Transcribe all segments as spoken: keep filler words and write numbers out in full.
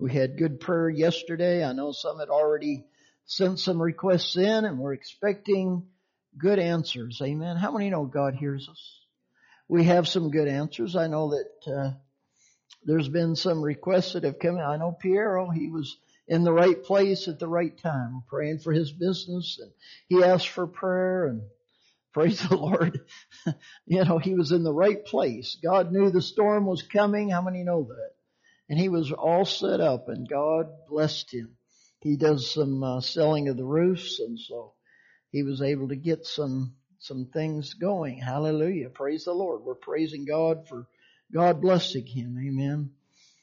We had good prayer yesterday. I know some had already sent some requests in, and we're expecting good answers. Amen. How many know God hears us? We have some good answers. I know that uh, there's been some requests that have come in. I know Piero, he was in the right place at the right time. We're praying for his business, and he asked for prayer, and praise the Lord. You know, he was in the right place. God knew the storm was coming. How many know that? And he was all set up, and God blessed him. He does some uh, selling of the roofs, and so he was able to get some some things going. Hallelujah. Praise the Lord. We're praising God for God blessing him. Amen.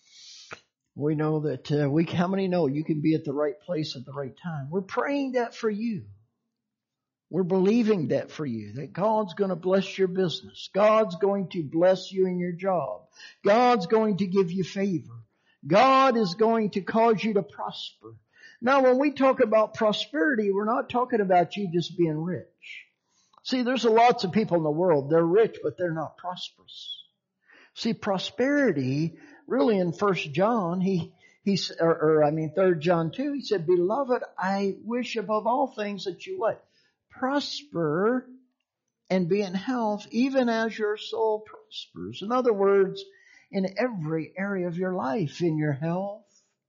We know that uh, we, how many know you can be at the right place at the right time? We're praying that for you. We're believing that for you, that God's going to bless your business. God's going to bless you in your job. God's going to give you favor. God is going to cause you to prosper. Now, when we talk about prosperity, we're not talking about you just being rich. See, there's lots of people in the world, they're rich, but they're not prosperous. See, prosperity, really in First John, he, he, or, or I mean Third John two, he said, "Beloved, I wish above all things that you what? Prosper and be in health, even as your soul prospers." In other words, in every area of your life, in your health,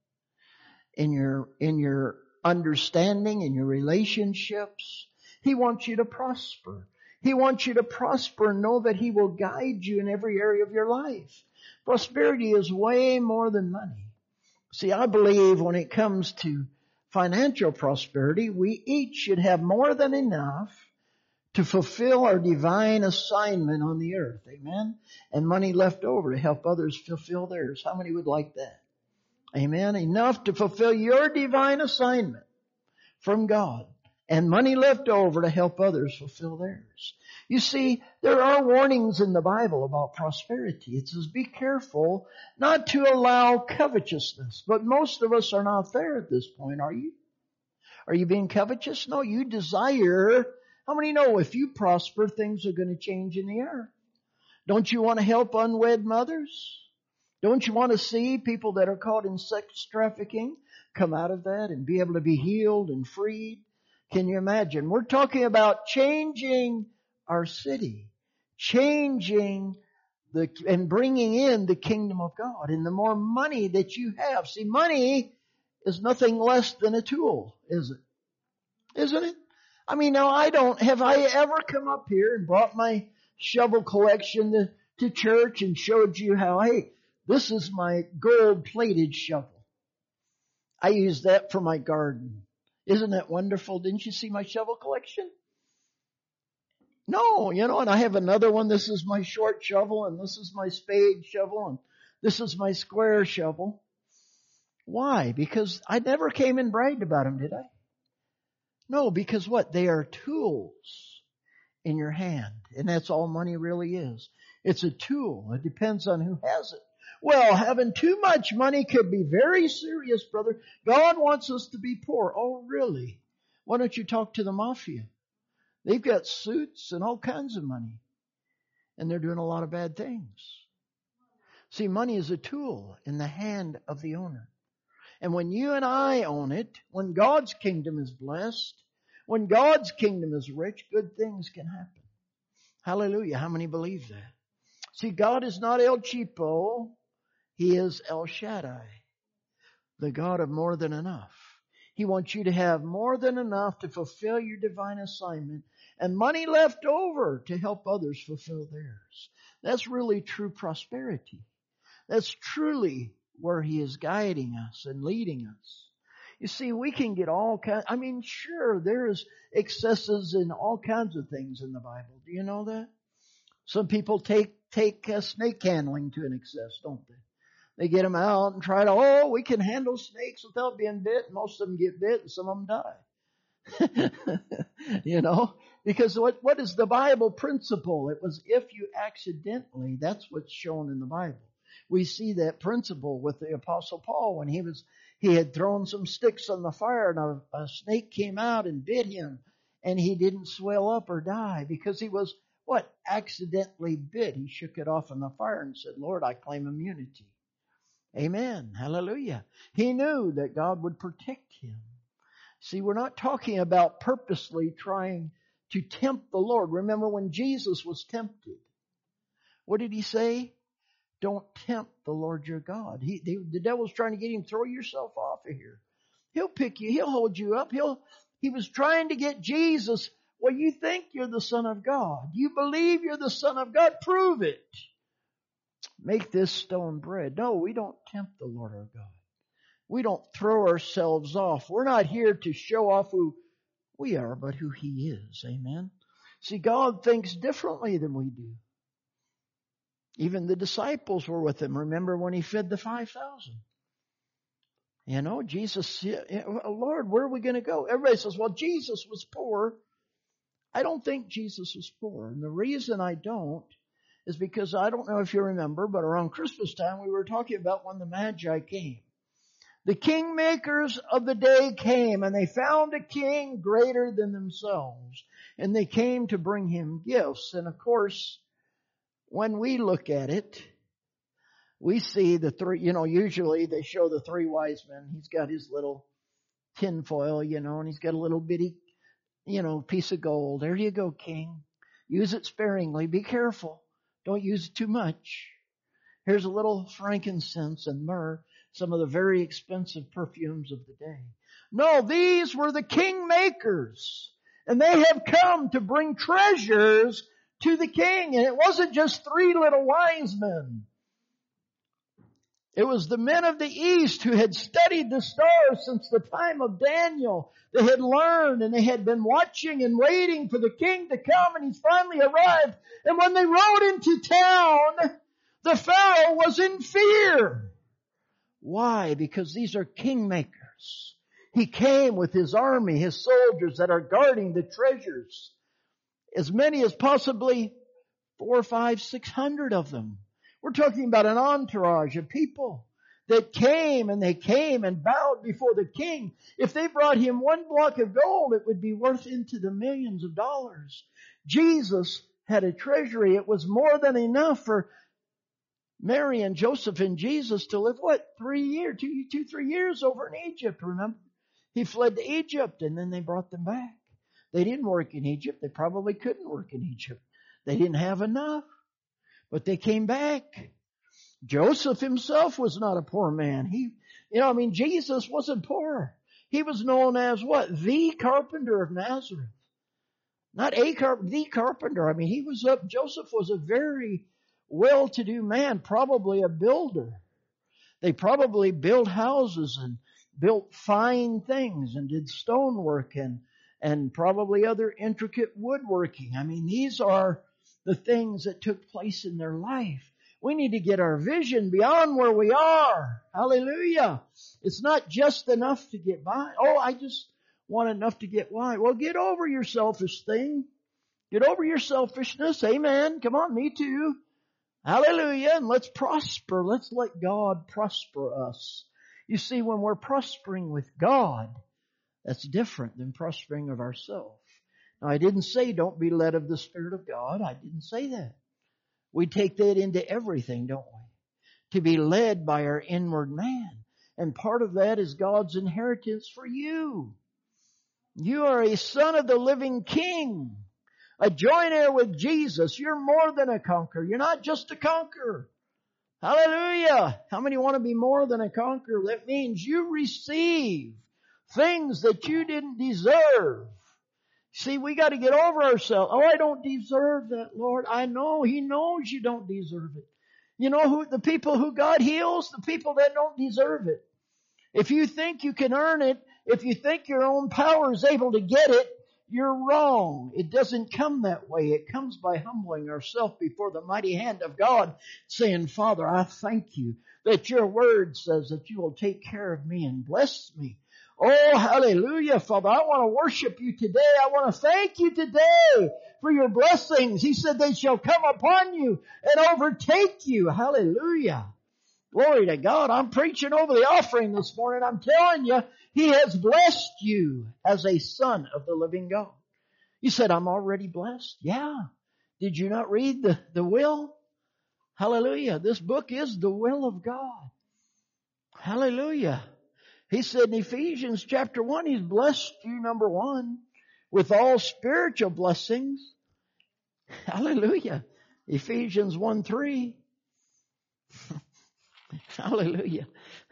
in your, in your understanding, in your relationships, He wants you to prosper. He wants you to prosper and know that He will guide you in every area of your life. Prosperity is way more than money. See, I believe when it comes to financial prosperity, we each should have more than enough to fulfill our divine assignment on the earth. Amen? And money left over to help others fulfill theirs. How many would like that? Amen? Enough to fulfill your divine assignment from God. And money left over to help others fulfill theirs. You see, there are warnings in the Bible about prosperity. It says, be careful not to allow covetousness. But most of us are not there at this point, are you? Are you being covetous? No, you desire. How many know if you prosper, things are going to change in the earth? Don't you want to help unwed mothers? Don't you want to see people that are caught in sex trafficking come out of that and be able to be healed and freed? Can you imagine? We're talking about changing our city, changing the, and bringing in the kingdom of God. And the more money that you have, see, money is nothing less than a tool, is it? Isn't it? I mean, now I don't, have I ever come up here and brought my shovel collection to, to church and showed you how, hey, this is my gold plated shovel. I use that for my garden. Isn't that wonderful? Didn't you see my shovel collection? No, you know, and I have another one. This is my short shovel, and this is my spade shovel, and this is my square shovel. Why? Because I never came and bragged about them, did I? No, because what? They are tools in your hand, and that's all money really is. It's a tool. It depends on who has it. Well, having too much money could be very serious, brother. God wants us to be poor. Oh, really? Why don't you talk to the mafia? They've got suits and all kinds of money. And they're doing a lot of bad things. See, money is a tool in the hand of the owner. And when you and I own it, when God's kingdom is blessed, when God's kingdom is rich, good things can happen. Hallelujah. How many believe that? See, God is not El Cheapo. He is El Shaddai, the God of more than enough. He wants you to have more than enough to fulfill your divine assignment and money left over to help others fulfill theirs. That's really true prosperity. That's truly where He is guiding us and leading us. You see, we can get all kinds, I mean, sure, there's excesses in all kinds of things in the Bible. Do you know that? Some people take, take uh, snake handling to an excess, don't they? They get them out and try to, oh, we can handle snakes without being bit. Most of them get bit and some of them die. You know, because what, what is the Bible principle? It was if you accidentally, that's what's shown in the Bible. We see that principle with the Apostle Paul when he was, he had thrown some sticks on the fire and a, a snake came out and bit him and he didn't swell up or die because he was, what, accidentally bit. He shook it off in the fire and said, Lord, I claim immunity. Amen. Hallelujah. He knew that God would protect him. See, we're not talking about purposely trying to tempt the Lord. Remember when Jesus was tempted, what did he say? Don't tempt the Lord your God. He, the, the devil's trying to get him, throw yourself off of here. He'll pick you. He'll hold you up. He'll, he was trying to get Jesus. Well, you think you're the Son of God. You believe you're the Son of God. Prove it. Make this stone bread. No, we don't tempt the Lord our God. We don't throw ourselves off. We're not here to show off who we are, but who He is. Amen. See, God thinks differently than we do. Even the disciples were with Him. Remember when He fed the five thousand? You know, Jesus, Lord, where are we going to go? Everybody says, well, Jesus was poor. I don't think Jesus was poor. And the reason I don't is because I don't know if you remember, but around Christmas time we were talking about when the Magi came. The kingmakers of the day came, and they found a king greater than themselves. And they came to bring him gifts. And of course, when we look at it, we see the three, you know, usually they show the three wise men. He's got his little tinfoil, you know, and he's got a little bitty, you know, piece of gold. There you go, king. Use it sparingly. Be careful. Don't use it too much. Here's a little frankincense and myrrh, some of the very expensive perfumes of the day. No, these were the kingmakers, and they have come to bring treasures to the king. And it wasn't just three little wise men. It was the men of the East who had studied the stars since the time of Daniel. They had learned, and they had been watching and waiting for the king to come, and he's finally arrived. And when they rode into town, the Pharaoh was in fear. Why? Because these are kingmakers. He came with his army, his soldiers that are guarding the treasures. As many as possibly four, five, six hundred of them. We're talking about an entourage of people that came and they came and bowed before the king. If they brought him one block of gold, it would be worth into the millions of dollars. Jesus had a treasury. It was more than enough for Mary and Joseph and Jesus to live, what, three years, two, two, three years over in Egypt, remember? He fled to Egypt and then they brought them back. They didn't work in Egypt. They probably couldn't work in Egypt. They didn't have enough. But they came back. Joseph himself was not a poor man. He, you know, I mean, Jesus wasn't poor. He was known as what? The carpenter of Nazareth. Not a carpenter, the carpenter. I mean, he was up, Joseph was a very well-to-do man, probably a builder. They probably built houses and built fine things and did stonework and, and probably other intricate woodworking. I mean, these are the things that took place in their life. We need to get our vision beyond where we are. Hallelujah. It's not just enough to get by. Oh, I just want enough to get by. Well, get over your selfish thing. Get over your selfishness. Amen. Come on, me too. Hallelujah. And let's prosper. Let's let God prosper us. You see, when we're prospering with God, that's different than prospering of ourselves. Now, I didn't say don't be led of the Spirit of God. I didn't say that. We take that into everything, don't we? To be led by our inward man. And part of that is God's inheritance for you. You are a son of the living King. A joint heir with Jesus. You're more than a conqueror. You're not just a conqueror. Hallelujah. How many want to be more than a conqueror? That means you receive things that you didn't deserve. See, we got to get over ourselves. Oh, I don't deserve that, Lord. I know. He knows you don't deserve it. You know who the people who God heals? The people that don't deserve it. If you think you can earn it, if you think your own power is able to get it, you're wrong. It doesn't come that way. It comes by humbling ourselves before the mighty hand of God, saying, Father, I thank you that your word says that you will take care of me and bless me. Oh, hallelujah, Father. I want to worship you today. I want to thank you today for your blessings. He said they shall come upon you and overtake you. Hallelujah. Glory to God. I'm preaching over the offering this morning. I'm telling you, He has blessed you as a son of the living God. You said, I'm already blessed. Yeah. Did you not read the, the will? Hallelujah. This book is the will of God. Hallelujah. He said in Ephesians chapter one, He's blessed you, number one, with all spiritual blessings. Hallelujah. Ephesians one three. Hallelujah.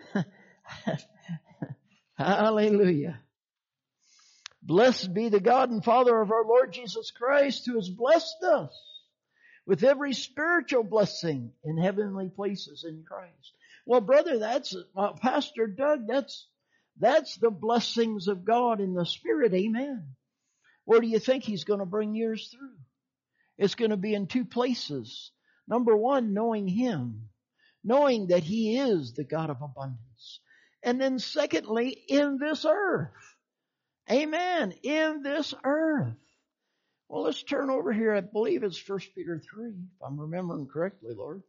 Hallelujah. Blessed be the God and Father of our Lord Jesus Christ, who has blessed us with every spiritual blessing in heavenly places in Christ. Well, brother, that's, well, Pastor Doug, that's, that's the blessings of God in the Spirit. Amen. Where do you think He's going to bring yours through? It's going to be in two places. Number one, knowing Him. Knowing that He is the God of abundance. And then secondly, in this earth. Amen. In this earth. Well, let's turn over here. I believe it's First Peter three, if I'm remembering correctly, Lord.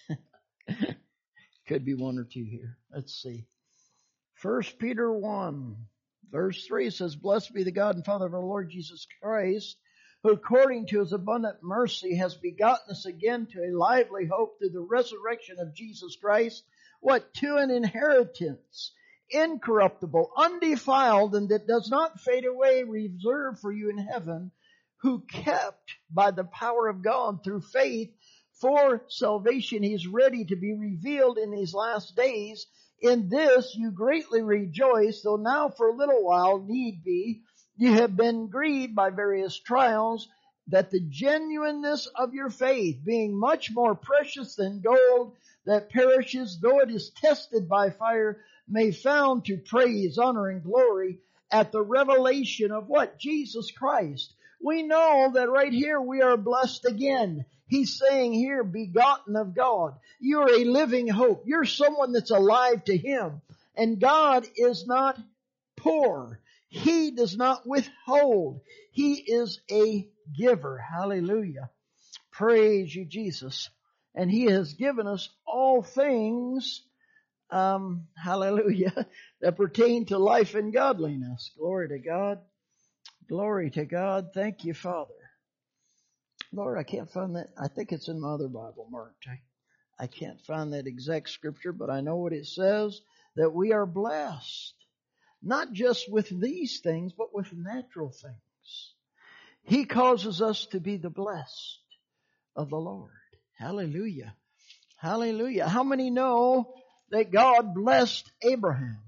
Could be one or two here. Let's see. First Peter one, verse three says, Blessed be the God and Father of our Lord Jesus Christ, who according to His abundant mercy has begotten us again to a lively hope through the resurrection of Jesus Christ. What? To an inheritance, incorruptible, undefiled, and that does not fade away, reserved for you in heaven, who kept by the power of God through faith for salvation. He's ready to be revealed in these last days. In this you greatly rejoice, though now for a little while need be, you have been grieved by various trials, that the genuineness of your faith, being much more precious than gold that perishes, though it is tested by fire, may found to praise, honor, and glory at the revelation of what? Jesus Christ. We know that right here we are blessed again. He's saying here, begotten of God. You're a living hope. You're someone that's alive to Him. And God is not poor. He does not withhold. He is a giver. Hallelujah. Praise you, Jesus. And He has given us all things, um, hallelujah, that pertain to life and godliness. Glory to God. Glory to God. Thank you, Father. Lord, I can't find that. I think it's in my other Bible marked. I, I can't find that exact scripture, but I know what it says, that we are blessed. Not just with these things, but with natural things. He causes us to be the blessed of the Lord. Hallelujah. Hallelujah. How many know that God blessed Abraham?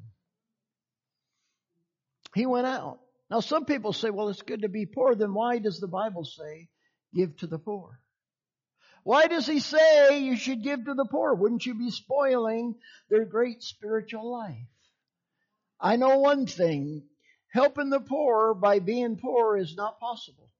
He went out. Now some people say, well, it's good to be poor. Then why does the Bible say, give to the poor? Why does He say you should give to the poor? Wouldn't you be spoiling their great spiritual life? I know one thing. Helping the poor by being poor is not possible.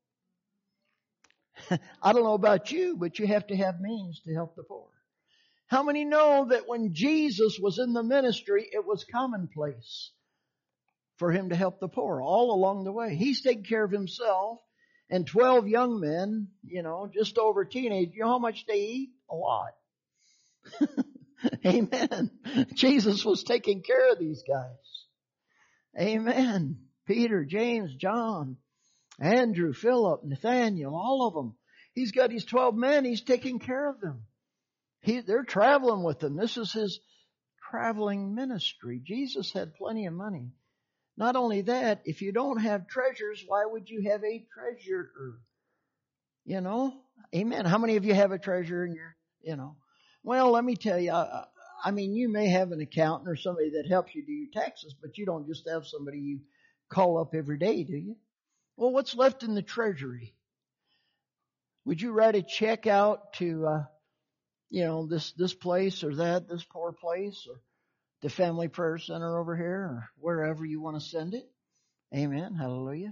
I don't know about you, but you have to have means to help the poor. How many know that when Jesus was in the ministry, it was commonplace for Him to help the poor all along the way? He's taking care of Himself. And twelve young men, you know, just over teenage, you know how much they eat? A lot. Amen. Jesus was taking care of these guys. Amen. Peter, James, John, Andrew, Philip, Nathaniel, all of them. He's got these twelve men. He's taking care of them. He, they're traveling with them. This is His traveling ministry. Jesus had plenty of money. Not only that, if you don't have treasures, why would you have a treasurer? You know? Amen. How many of you have a treasurer in your, you know? Well, let me tell you, I, I mean, you may have an accountant or somebody that helps you do your taxes, but you don't just have somebody you call up every day, do you? Well, what's left in the treasury? Would you write a check out to, uh, you know, this, this place or that, this poor place, or the Family Prayer Center over here, or wherever you want to send it? Amen. Hallelujah.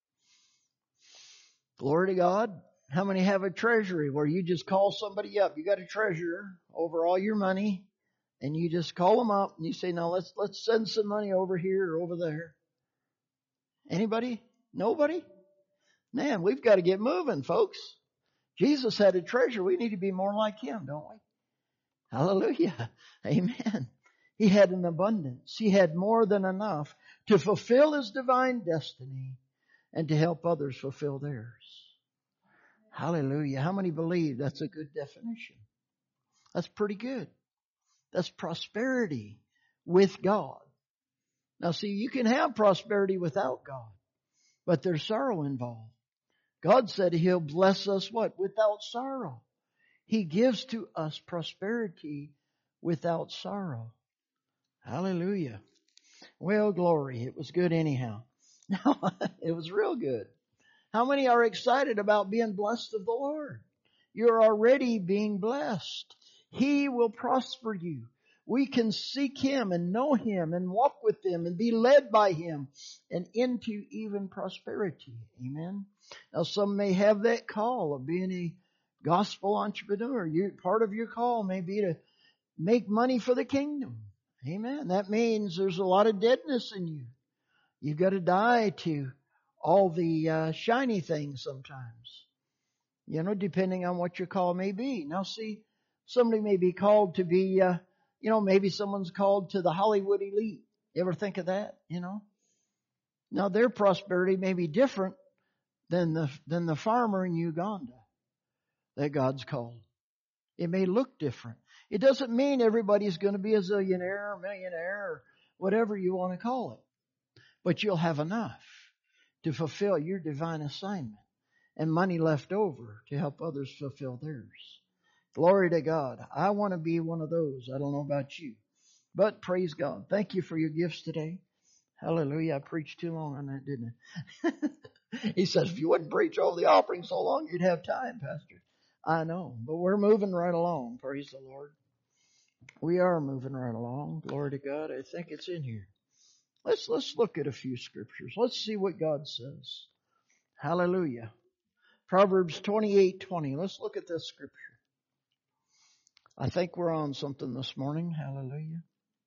Glory to God. How many have a treasury where you just call somebody up? You got a treasurer over all your money, and you just call them up and you say, "Now let's let's send some money over here or over there." Anybody? Nobody? Man, we've got to get moving, folks. Jesus had a treasure. We need to be more like Him, don't we? Hallelujah. Amen. He had an abundance. He had more than enough to fulfill His divine destiny and to help others fulfill theirs. Hallelujah. How many believe that's a good definition? That's pretty good. That's prosperity with God. Now see, you can have prosperity without God, but there's sorrow involved. God said He'll bless us what? Without sorrow. He gives to us prosperity without sorrow. Hallelujah. Well, glory. It was good anyhow. It was real good. How many are excited about being blessed of the Lord? You're already being blessed. He will prosper you. We can seek Him and know Him and walk with Him and be led by Him and into even prosperity. Amen. Now some may have that call of being a gospel entrepreneur. You, part of your call may be to make money for the kingdom. Amen. That means there's a lot of deadness in you. You've got to die to all the uh, shiny things sometimes. You know, depending on what your call may be. Now see, somebody may be called to be, uh, you know, maybe someone's called to the Hollywood elite. You ever think of that? You know? Now their prosperity may be different than the, than the farmer in Uganda that God's called. It may look different. It doesn't mean everybody's going to be a zillionaire or millionaire or whatever you want to call it. But you'll have enough to fulfill your divine assignment and money left over to help others fulfill theirs. Glory to God. I want to be one of those. I don't know about you. But praise God. Thank you for your gifts today. Hallelujah. I preached too long on that, didn't I? He says, if you wouldn't preach over the offering so long, you'd have time, Pastor. I know, but we're moving right along. Praise the Lord. We are moving right along. Glory to God. I think it's in here. Let's, let's look at a few scriptures. Let's see what God says. Hallelujah. Proverbs twenty-eight twenty. Let's look at this scripture. I think we're on something this morning. Hallelujah.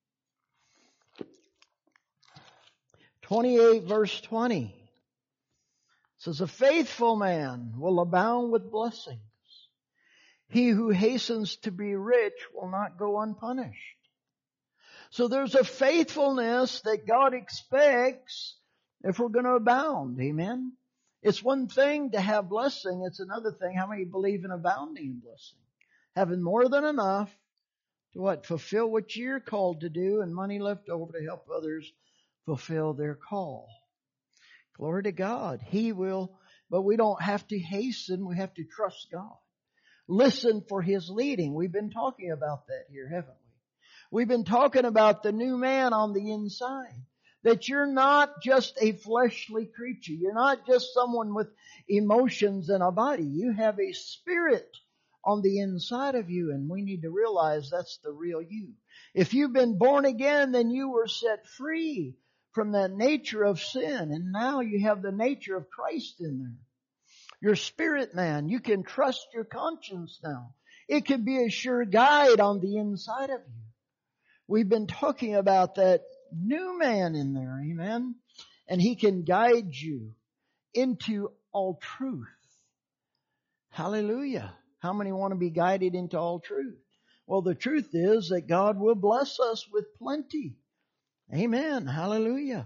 twenty-eight verse twenty. It says, a faithful man will abound with blessings. He who hastens to be rich will not go unpunished. So there's a faithfulness that God expects if we're going to abound. Amen. It's one thing to have blessing. It's another thing. How many believe in abounding in blessing? Having more than enough to what? Fulfill what you're called to do and money left over to help others fulfill their call. Glory to God. He will, but we don't have to hasten. We have to trust God. Listen for His leading. We've been talking about that here, haven't we? We've been talking about the new man on the inside. That you're not just a fleshly creature. You're not just someone with emotions and a body. You have a spirit on the inside of you, and we need to realize that's the real you. If you've been born again, then you were set free from that nature of sin, and now you have the nature of Christ in there. Your spirit man, you can trust your conscience now. It can be a sure guide on the inside of you. We've been talking about that new man in there, amen? And He can guide you into all truth. Hallelujah. How many want to be guided into all truth? Well, the truth is that God will bless us with plenty. Amen. Hallelujah.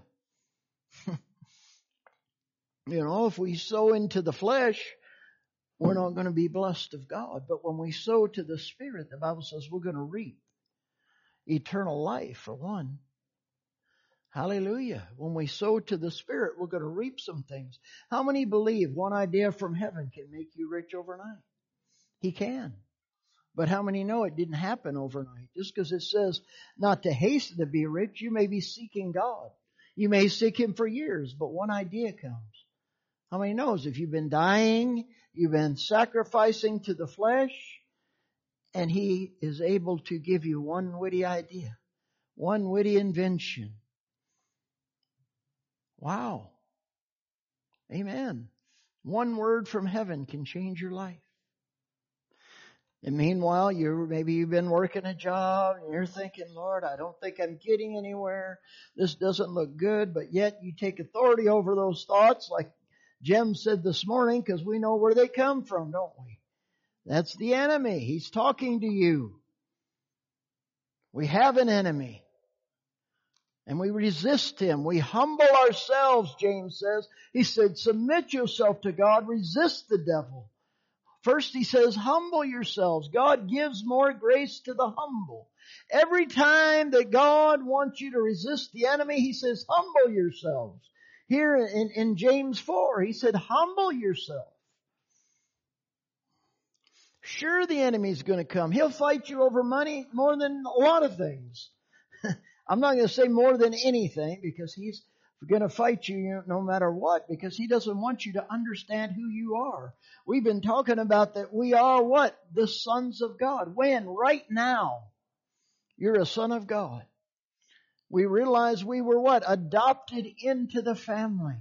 You know, if we sow into the flesh, we're not going to be blessed of God. But when we sow to the Spirit, the Bible says we're going to reap eternal life, for one. Hallelujah. When we sow to the Spirit, we're going to reap some things. How many believe one idea from heaven can make you rich overnight? He can. But how many know it didn't happen overnight? Just because it says not to hasten to be rich, you may be seeking God. You may seek Him for years, but one idea comes. How many knows if you've been dying, you've been sacrificing to the flesh, and He is able to give you one witty idea, one witty invention. Wow. Amen. One word from heaven can change your life. And meanwhile, you're, maybe you've been working a job and you're thinking, Lord, I don't think I'm getting anywhere. This doesn't look good, but yet you take authority over those thoughts like Jim said this morning, because we know where they come from, don't we? That's the enemy. He's talking to you. We have an enemy. And we resist him. We humble ourselves, James says. He said, submit yourself to God, resist the devil. First he says, humble yourselves. God gives more grace to the humble. Every time that God wants you to resist the enemy, he says, humble yourselves. Here in, in James four, he said, humble yourself. Sure, the enemy's going to come. He'll fight you over money more than a lot of things. I'm not going to say more than anything, because he's going to fight you no matter what, because he doesn't want you to understand who you are. We've been talking about that we are what? The sons of God. When? Right now. You're a son of God. We realize we were what? Adopted into the family.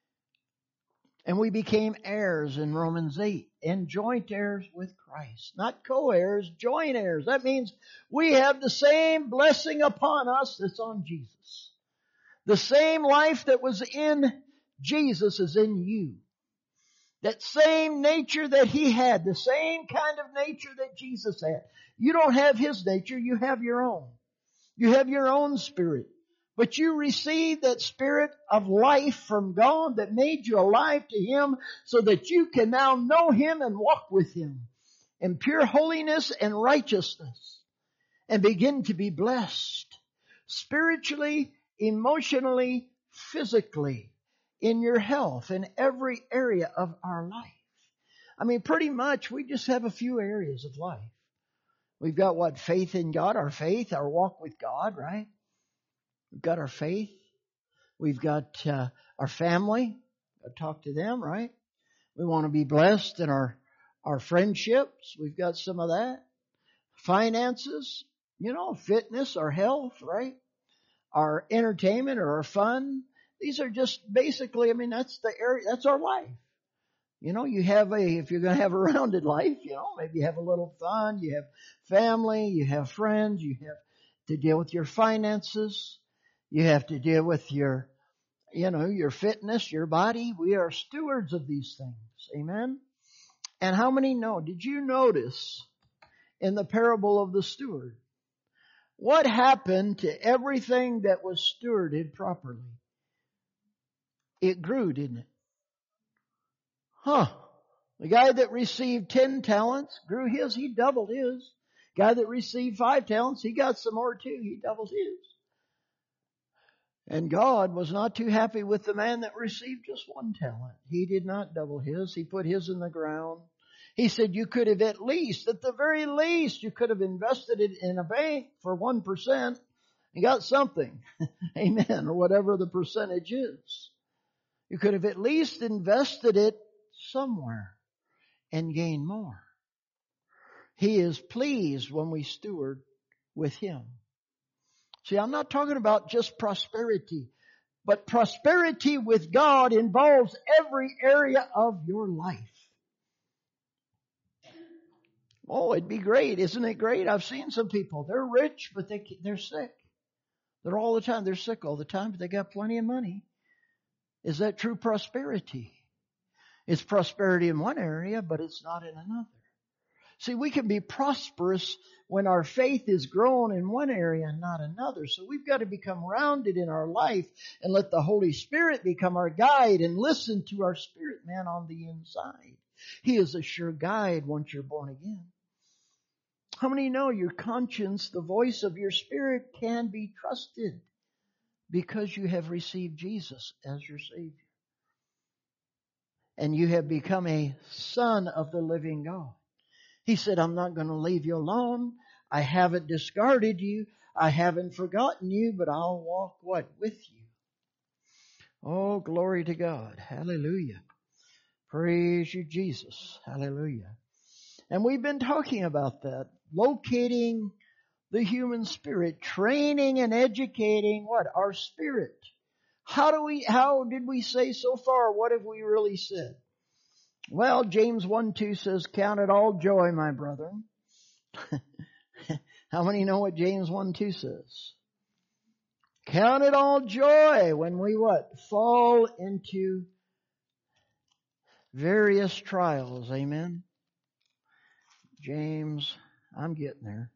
And we became heirs in Romans eight, and joint heirs with Christ. Not co-heirs, joint heirs. That means we have the same blessing upon us that's on Jesus. The same life that was in Jesus is in you. That same nature that he had, the same kind of nature that Jesus had. You don't have his nature, you have your own. You have your own spirit. But you received that spirit of life from God that made you alive to him, so that you can now know him and walk with him in pure holiness and righteousness, and begin to be blessed spiritually, emotionally, physically, in your health, in every area of our life. I mean, pretty much we just have a few areas of life. We've got what? Faith in God, our faith, our walk with God, right? We've got our faith. We've got uh, our family. I talk to them, right? We want to be blessed in our, our friendships. We've got some of that. Finances, you know, fitness, our health, right? Our entertainment or our fun. These are just basically, I mean, that's the area, that's our life. You know, you have a, if you're going to have a rounded life, you know, maybe you have a little fun, you have family, you have friends, you have to deal with your finances, you have to deal with your, you know, your fitness, your body. We are stewards of these things. Amen. And how many know? Did you notice in the parable of the steward, what happened to everything that was stewarded properly? It grew, didn't it? Huh. The guy that received ten talents grew his, he doubled his. Guy that received five talents, he got some more too, he doubled his. And God was not too happy with the man that received just one talent. He did not double his, he put his in the ground. He said you could have at least, at the very least, you could have invested it in a bank for one percent and got something. Amen. Or whatever the percentage is. You could have at least invested it somewhere and gained more. He is pleased when we steward with him. See, I'm not talking about just prosperity, but prosperity with God involves every area of your life. Oh, it'd be great. Isn't it great? I've seen some people. They're rich, but they, they're sick. They're all the time. They're sick all the time, but they got plenty of money. Is that true prosperity? It's prosperity in one area, but it's not in another. See, we can be prosperous when our faith is grown in one area and not another. So we've got to become rounded in our life and let the Holy Spirit become our guide and listen to our spirit man on the inside. He is a sure guide once you're born again. How many know your conscience, the voice of your spirit, can be trusted because you have received Jesus as your Savior? And you have become a son of the living God. He said, I'm not going to leave you alone. I haven't discarded you. I haven't forgotten you, but I'll walk what? With you. Oh, glory to God. Hallelujah. Praise you, Jesus. Hallelujah. And we've been talking about that. Locating the human spirit. Training and educating what? Our spirit. How do we, how did we say so far? What have we really said? Well, James one two says, count it all joy, my brethren. How many know what James one two says? Count it all joy when we what? Fall into various trials. Amen. James, I'm getting there.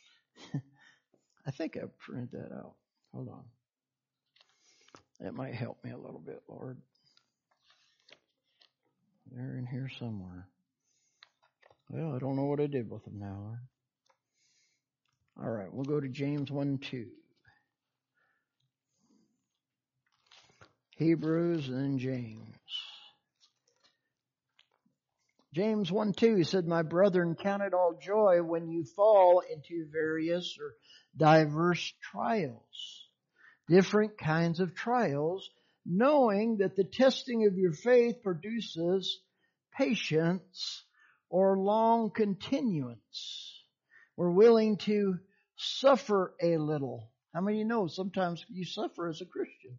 I think I printed that out. Hold on. That might help me a little bit, Lord. They're in here somewhere. Well, I don't know what I did with them now. All right, we'll go to James one two. Hebrews and then James. James one two, he said, my brethren, count it all joy when you fall into various or diverse trials. Different kinds of trials, knowing that the testing of your faith produces patience or long continuance. We're willing to suffer a little. How many know sometimes you suffer as a Christian?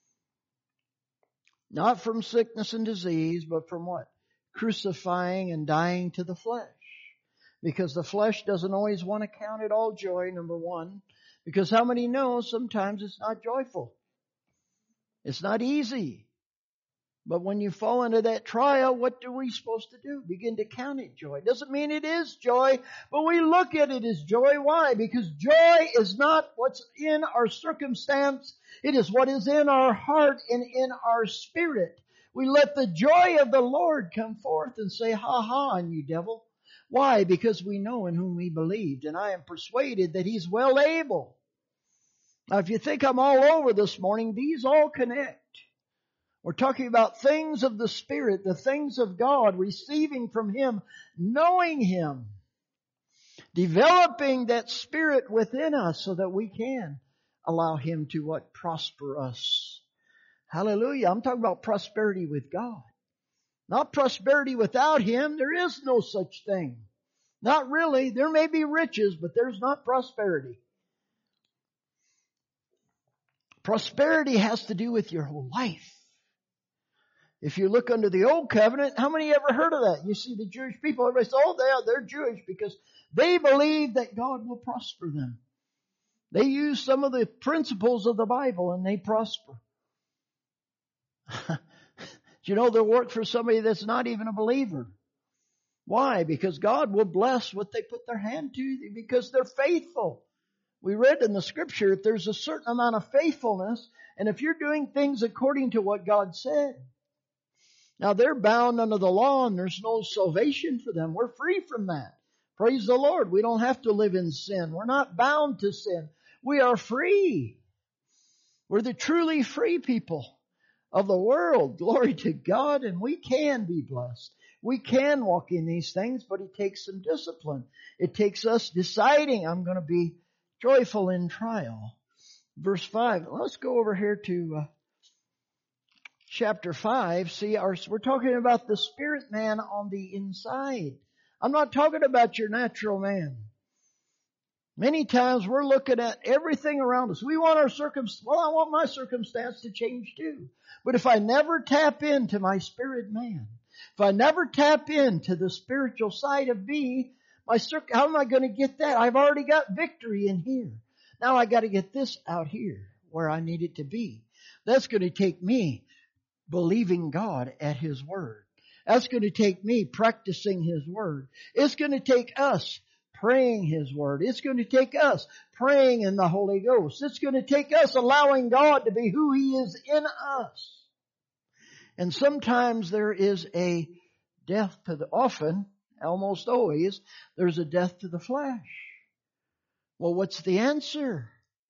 Not from sickness and disease, but from what? Crucifying and dying to the flesh. Because the flesh doesn't always want to count it all joy, number one. Because how many know sometimes it's not joyful? It's not easy. But when you fall into that trial, what are we supposed to do? Begin to count it joy. Doesn't mean it is joy, but we look at it as joy. Why? Because joy is not what's in our circumstance. It is what is in our heart and in our spirit. We let the joy of the Lord come forth and say, ha ha on you, devil. Why? Because we know in whom we believed, and I am persuaded that He's well able. Now, if you think I'm all over this morning, these all connect. We're talking about things of the Spirit, the things of God, receiving from Him, knowing Him, developing that Spirit within us so that we can allow Him to what? Prosper us. Hallelujah. I'm talking about prosperity with God. Not prosperity without Him. There is no such thing. Not really. There may be riches, but there's not prosperity. Prosperity has to do with your whole life. If you look under the Old Covenant, how many ever heard of that? You see the Jewish people, everybody says, oh, they are, they're Jewish because they believe that God will prosper them. They use some of the principles of the Bible and they prosper. You know, they'll work for somebody that's not even a believer. Why? Because God will bless what they put their hand to because they're faithful. We read in the scripture, if there's a certain amount of faithfulness, and if you're doing things according to what God said. Now they're bound under the law and there's no salvation for them. We're free from that. Praise the Lord. We don't have to live in sin. We're not bound to sin. We are free. We're the truly free people of the world. Glory to God. And we can be blessed. We can walk in these things, but it takes some discipline. It takes us deciding I'm going to be joyful in trial. Verse five. Let's go over here to uh, chapter five. See, our, we're talking about the spirit man on the inside. I'm not talking about your natural man. Many times we're looking at everything around us. We want our circumstance. Well, I want my circumstance to change too. But if I never tap into my spirit man, if I never tap into the spiritual side of me, my cir- how am I going to get that? I've already got victory in here. Now I got to get this out here where I need it to be. That's going to take me believing God at His Word. That's going to take me practicing His Word. It's going to take us praying His Word. It's going to take us praying in the Holy Ghost. It's going to take us allowing God to be who He is in us. And sometimes there is a death to the, often, almost always, there's a death to the flesh. Well, what's the answer?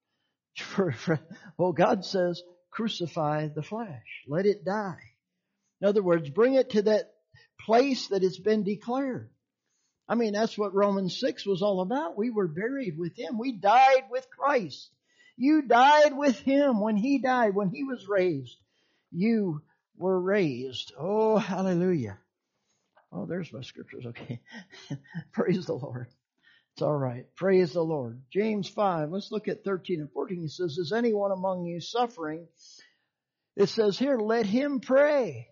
Well, God says, crucify the flesh. Let it die. In other words, bring it to that place that it's been declared. I mean, that's what Romans six was all about. We were buried with Him. We died with Christ. You died with Him when He died, when He was raised. You were raised. Oh, hallelujah. Oh, there's my scriptures. Okay. Praise the Lord. It's all right. Praise the Lord. James five. Let's look at thirteen and fourteen. He says, is anyone among you suffering? It says here, let him pray.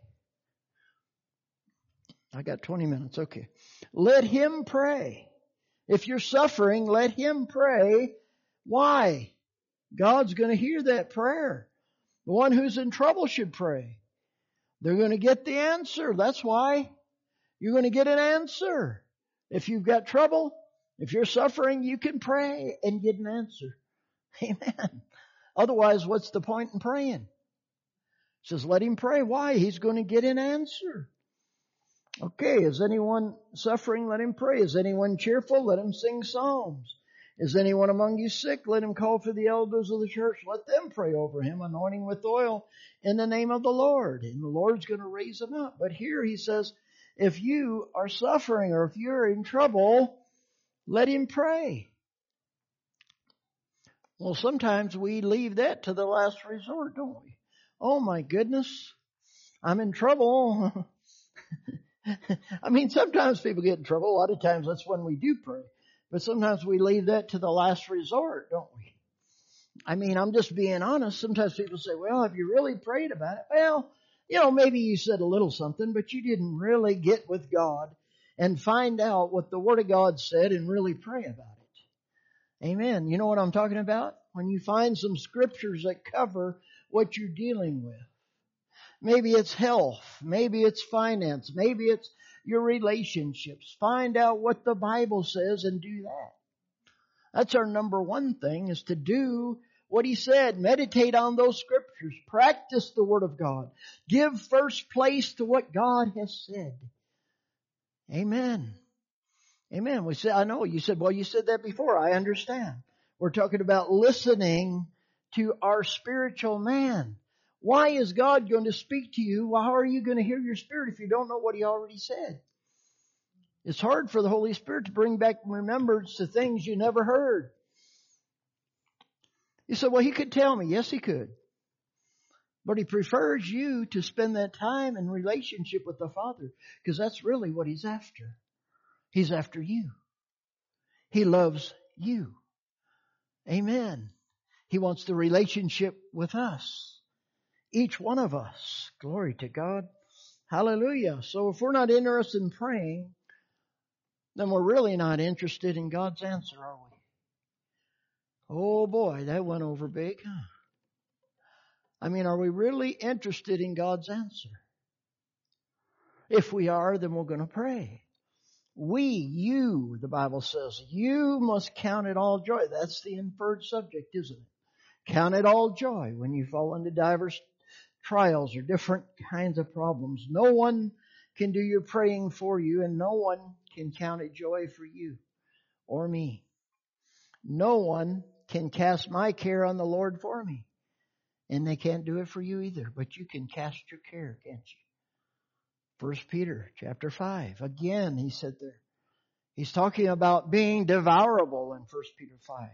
I got twenty minutes. Okay. Let him pray. If you're suffering, let him pray. Why? God's going to hear that prayer. The one who's in trouble should pray. They're going to get the answer. That's why. You're going to get an answer. If you've got trouble, if you're suffering, you can pray and get an answer. Amen. Otherwise, what's the point in praying? It says, let him pray. Why? He's going to get an answer. Okay, is anyone suffering? Let him pray. Is anyone cheerful? Let him sing psalms. Is anyone among you sick? Let him call for the elders of the church. Let them pray over him, anointing with oil in the name of the Lord. And the Lord's going to raise him up. But here he says, if you are suffering or if you're in trouble, let him pray. Well, sometimes we leave that to the last resort, don't we? Oh my goodness, I'm in trouble. I mean, sometimes people get in trouble. A lot of times that's when we do pray. But sometimes we leave that to the last resort, don't we? I mean, I'm just being honest. Sometimes people say, well, have you really prayed about it? Well, you know, maybe you said a little something, but you didn't really get with God and find out what the Word of God said and really pray about it. Amen. You know what I'm talking about? When you find some scriptures that cover what you're dealing with. Maybe it's health. Maybe it's finance. Maybe it's your relationships. Find out what the Bible says and do that. That's our number one thing, is to do what he said. Meditate on those scriptures. Practice the Word of God. Give first place to what God has said. Amen. Amen. We said, I know you said, well, you said that before. I understand. We're talking about listening to our spiritual man. Why is God going to speak to you? Well, how are you going to hear your spirit if you don't know what he already said? It's hard for the Holy Spirit to bring back remembrance to things you never heard. You said, well, he could tell me. Yes, he could. But he prefers you to spend that time in relationship with the Father, because that's really what he's after. He's after you. He loves you. Amen. He wants the relationship with us. Each one of us. Glory to God. Hallelujah. So if we're not interested in praying, then we're really not interested in God's answer, are we? Oh boy, that went over big, huh? I mean, are we really interested in God's answer? If we are, then we're going to pray. We, you, the Bible says, you must count it all joy. That's the inferred subject, isn't it? Count it all joy when you fall into diverse trials or different kinds of problems. No one can do your praying for you, and no one can count it joy for you or me. No one can cast my care on the Lord for me, and they can't do it for you either. But you can cast your care, can't you? First Peter chapter five. Again, he said there. He's talking about being devourable in First Peter five.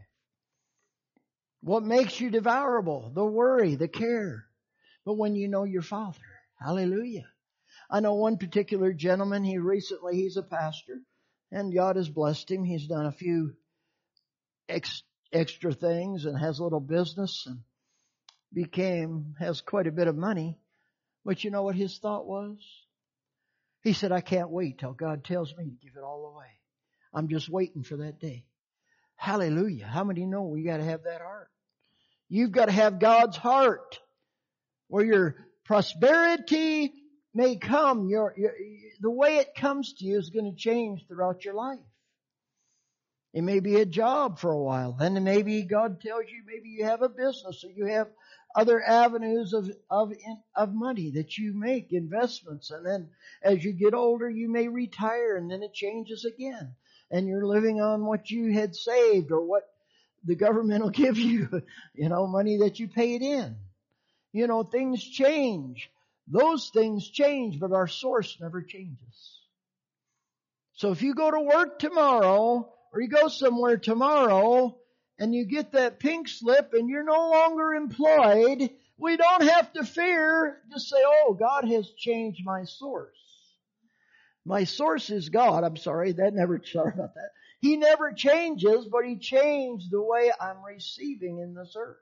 What makes you devourable? The worry, the care. But when you know your Father. Hallelujah. I know one particular gentleman, he recently, he's a pastor, and God has blessed him. He's done a few ex, extra things and has a little business and became, has quite a bit of money. But you know what his thought was? He said, I can't wait till God tells me to give it all away. I'm just waiting for that day. Hallelujah. How many know we got to have that heart? You've got to have God's heart where your prosperity may come. Your, your, the way it comes to you is going to change throughout your life. It may be a job for a while. Then maybe God tells you maybe you have a business or you have other avenues of, of, of money that you make, investments. And then as you get older, you may retire and then it changes again. And you're living on what you had saved or what the government will give you, you know, money that you paid in. You know, things change. Those things change, but our source never changes. So if you go to work tomorrow, or you go somewhere tomorrow, and you get that pink slip and you're no longer employed, we don't have to fear. Just say, oh, God has changed my source. My source is God. I'm sorry, that never, sorry about that. He never changes, but He changed the way I'm receiving in this earth.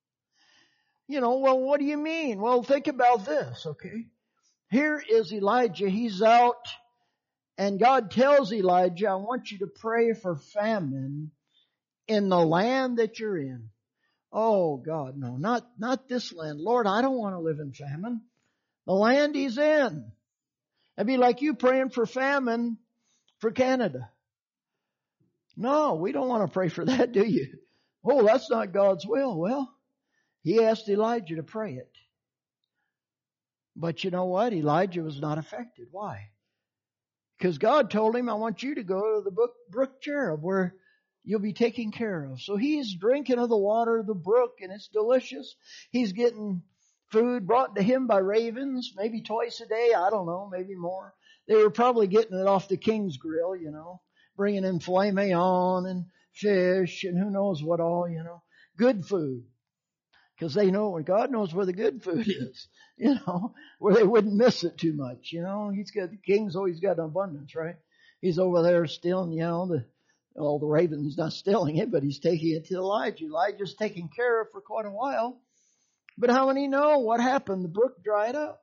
You know, well, what do you mean? Well, think about this, okay? Here is Elijah. He's out, and God tells Elijah, I want you to pray for famine in the land that you're in. Oh, God, no, not, not this land. Lord, I don't want to live in famine. The land He's in. It'd be like you praying for famine for Canada. No, we don't want to pray for that, do you? Oh, that's not God's will. Well, He asked Elijah to pray it. But you know what? Elijah was not affected. Why? Because God told him, I want you to go to the brook, brook Cherith where you'll be taken care of. So he's drinking of the water of the brook and it's delicious. He's getting food brought to him by ravens, maybe twice a day. I don't know, maybe more. They were probably getting it off the king's grill, you know, bringing in filet mignon and fish and who knows what all, you know, good food. Because they know, God knows where the good food is, you know, where they wouldn't miss it too much, you know. He's got, the king's always got an abundance, right? He's over there stealing, you know, the, well, the raven's not stealing it, but he's taking it to Elijah. Elijah's taken care of for quite a while. But how many know what happened? The brook dried up.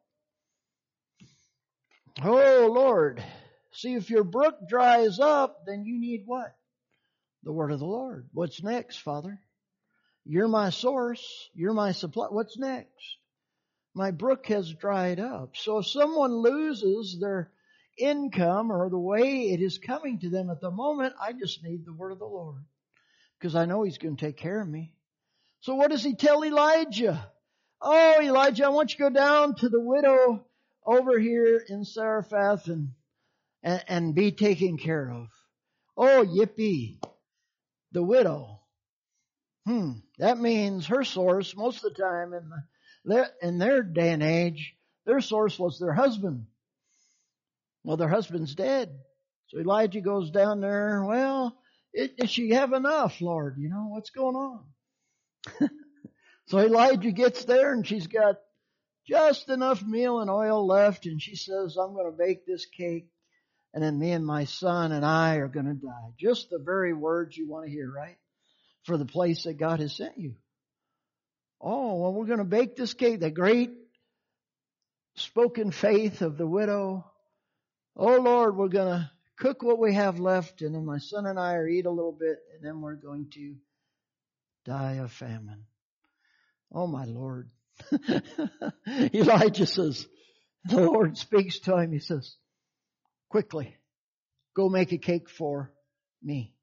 Oh, Lord. See, if your brook dries up, then you need what? The word of the Lord. What's next, Father? You're my source. You're my supply. What's next? My brook has dried up. So if someone loses their income or the way it is coming to them at the moment, I just need the word of the Lord. Because I know He's going to take care of me. So what does He tell Elijah? Oh, Elijah, I want you to go down to the widow over here in Zarephath and, and, and be taken care of. Oh, yippee. The widow. Hmm. That means her source, most of the time in the, in their day and age, their source was their husband. Well, their husband's dead. So Elijah goes down there. Well, it, does she have enough, Lord? You know, what's going on? So Elijah gets there and she's got just enough meal and oil left. And she says, I'm going to bake this cake. And then me and my son and I are going to die. Just the very words you want to hear, right? For the place that God has sent you. Oh, well, we're going to bake this cake. The great spoken faith of the widow. Oh, Lord, we're going to cook what we have left. And then my son and I are eat a little bit. And then we're going to die of famine. Oh, my Lord. Elijah says, the Lord speaks to him. He says, quickly, go make a cake for me.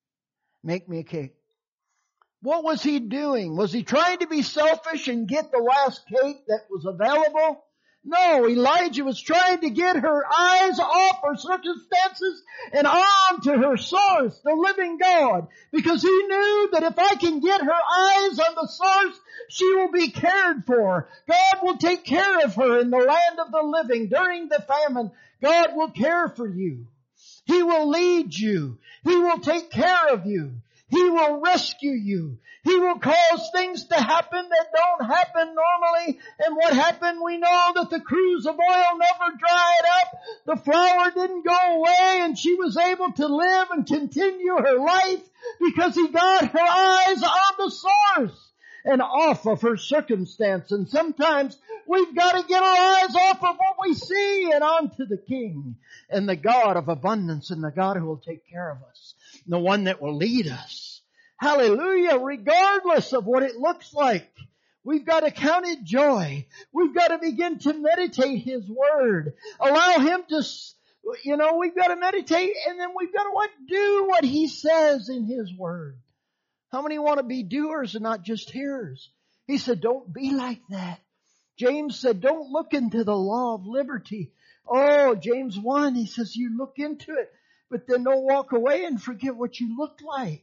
Make me a cake. What was he doing? Was he trying to be selfish and get the last cake that was available? No, Elijah was trying to get her eyes off her circumstances and on to her source, the living God. Because he knew that if I can get her eyes on the source, she will be cared for. God will take care of her in the land of the living. During the famine, God will care for you. He will lead you. He will take care of you. He will rescue you. He will cause things to happen that don't happen normally. And what happened? We know that the cruse of oil never dried up. The flour didn't go away, and she was able to live and continue her life because He got her eyes on the source and off of her circumstance. And sometimes we've got to get our eyes off of what we see and onto the King and the God of abundance and the God who will take care of us, the one that will lead us. Hallelujah. Regardless of what it looks like, we've got to count it joy. We've got to begin to meditate His Word. Allow Him to, you know, we've got to meditate, and then we've got to what? Do what He says in His Word. How many want to be doers and not just hearers? He said, don't be like that. James said, don't look into the law of liberty. Oh, James one, he says, you look into it, but then don't walk away and forget what you look like.